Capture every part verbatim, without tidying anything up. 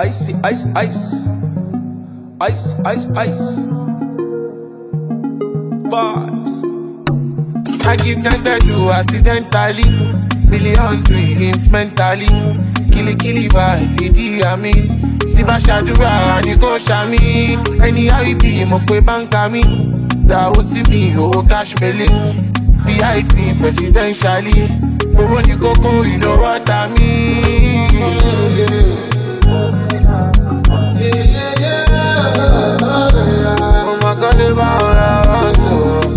Icy, ice, ice. Ice, ice, ice. Vibes. I give them the do accidentally. Million dreams mentally. Killy killy vibe, Idi Amin. Tiba Shadura, Niko Shami. Anyhow it be, mo pe banka mi. That was me, oh cash belly. V I P presidentially. But when you go go, you know what I mean. Oh my God, if I want to.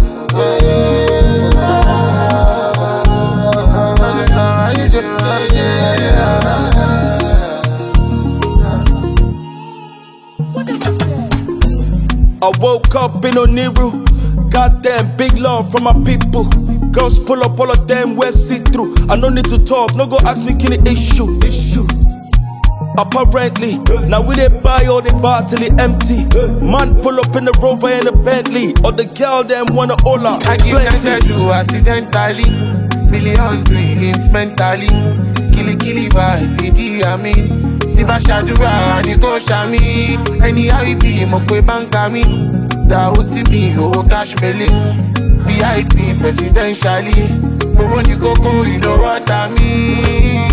I woke up in Oniru. Goddamn big love from my people. Girls pull up, all of them wear see-through. I no need to talk, no go ask me kill the issue. Issue. Apparently, now we they buy all the bar till it empty. Man pull up in the Rover and the Bentley. Or the girl them wanna all out. I give them the do accidentally. Million dreams mentally. Killy killy vibe, Idi Amin. Tiba Shadura, Niko Shami. Anyhow it be, mo pe banka mi. That was me, oh cash belly. V I P presidentially. But when you go go, you know what I mean.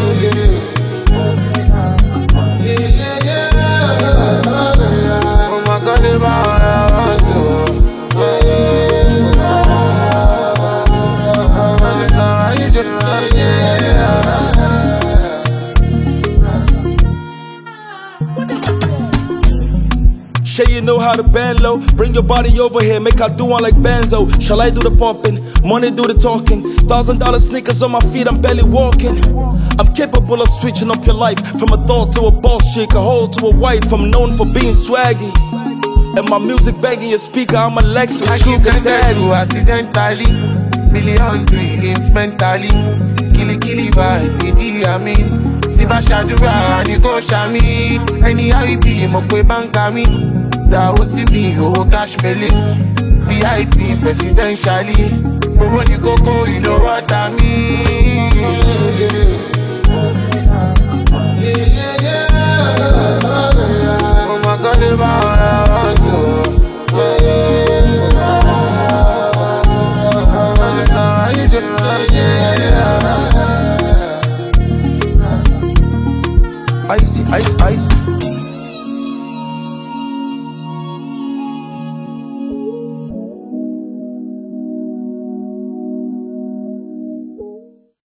Oh my God, if I want to. Sure you know how to bend low. Bring your body over here, make I do one like Benzo. Shall I do the pumping? Money do the talking. Thousand dollar sneakers on my feet, I'm barely walking. I'm capable of switching up your life. From a thought to a boss chick, a hoe to a wife. I'm known for being swaggy. And my music banging your speaker, I'm a Lexus I give sugar them the daddy. do accidentally. Million dreams mentally. Killy killy vibe, Idi Amin. Tiba Shadura, Niko Shami. Anyhow it be, mo pe banka mi. That was me, oh cash belly. V I P presidentially. But when you go go, you know what I mean.